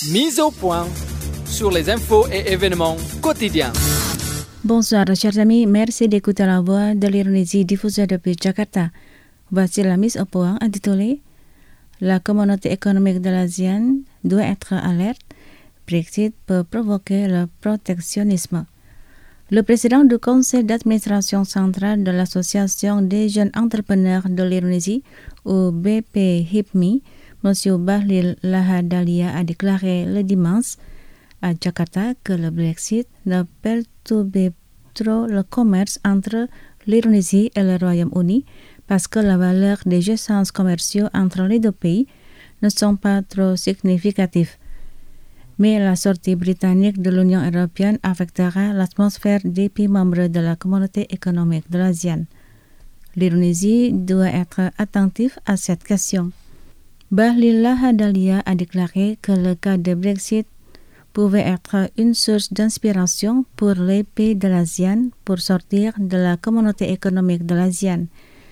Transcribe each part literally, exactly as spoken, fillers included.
Mise au point sur les infos et événements quotidiens. Bonsoir chers amis, merci d'écouter la voix de l'Indonésie diffusée depuis Jakarta. Voici la mise au point intitulée La communauté économique de l'ASEAN doit être alerte. Brexit peut provoquer le protectionnisme. Le président du conseil d'administration centrale de l'Association des jeunes entrepreneurs de l'Indonésie, ou B P H I P M I, M. Bahlil Lahadalia, a déclaré le dimanche à Jakarta que le Brexit ne perturbe trop le commerce entre l'Indonésie et le Royaume-Uni parce que la valeur des échanges commerciaux entre les deux pays ne sont pas trop significatifs. Mais la sortie britannique de l'Union européenne affectera l'atmosphère des pays membres de la communauté économique de l'ASEAN. L'Indonésie doit être attentive à cette question. Bahlil Lahadalia a déclaré que le cas de Brexit pouvait être une source d'inspiration pour les pays de l'ASEAN pour sortir de la communauté économique de l'ASEAN.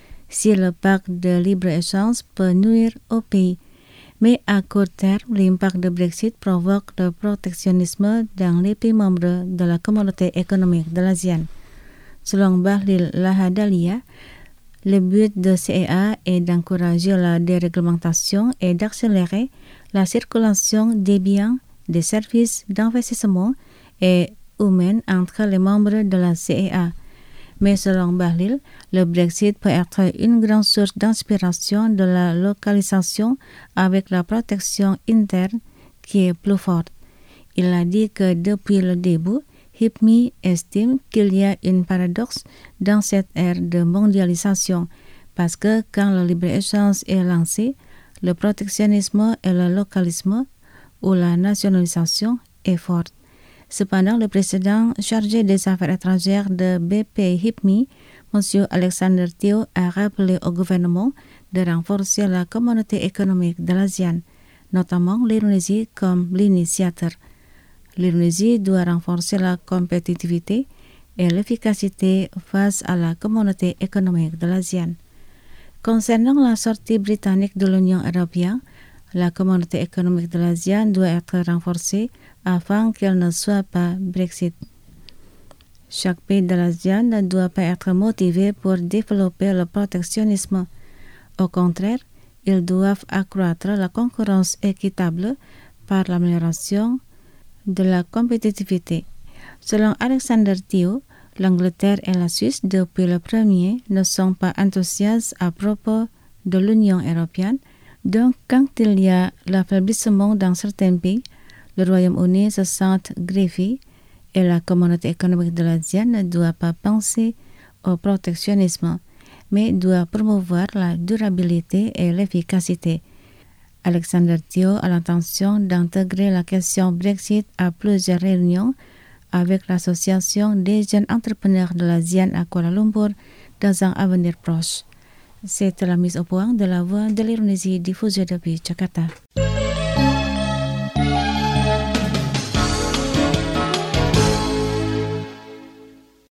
Si le pacte de libre-échange peut nuire au pays, mais à court terme, l'impact de Brexit provoque le protectionnisme dans les pays membres de la communauté économique de l'ASEAN. Selon Bahlil Lahadalia, le but de C E A est d'encourager la déréglementation et d'accélérer la circulation des biens, des services, d'investissement et humains entre les membres de la C E A. Mais selon Bahlil, le Brexit peut être une grande source d'inspiration de la localisation avec la protection interne qui est plus forte. Il a dit que depuis le début, H I P M I estime qu'il y a une paradoxe dans cette ère de mondialisation parce que quand le libre-échange est lancé, le protectionnisme et le localisme ou la nationalisation est forte. Cependant, le président chargé des affaires étrangères de B P H I P M I, M. Alexander Thiaw, a rappelé au gouvernement de renforcer la communauté économique de l'ASEAN, notamment l'Indonésie comme l'initiateur. L'Indonésie doit renforcer la compétitivité et l'efficacité face à la communauté économique de l'ASEAN. Concernant la sortie britannique de l'Union européenne, la communauté économique de l'ASEAN doit être renforcée afin qu'elle ne soit pas Brexit. Chaque pays de l'ASEAN ne doit pas être motivé pour développer le protectionnisme. Au contraire, ils doivent accroître la concurrence équitable par l'amélioration de la compétitivité. Selon Alexander Thiaw, l'Angleterre et la Suisse, depuis le premier, ne sont pas enthousiastes à propos de l'Union européenne. Donc, quand il y a l'affaiblissement dans certains pays, le Royaume-Uni se sent greffé et la communauté économique de l'ASEAN ne doit pas penser au protectionnisme, mais doit promouvoir la durabilité et l'efficacité. Alexander Thiaw a l'intention d'intégrer la question Brexit à plusieurs réunions avec l'Association des jeunes entrepreneurs de l'ASEAN à Kuala Lumpur dans un avenir proche. C'était la mise au point de la voix de l'Indonésie diffusée depuis Jakarta.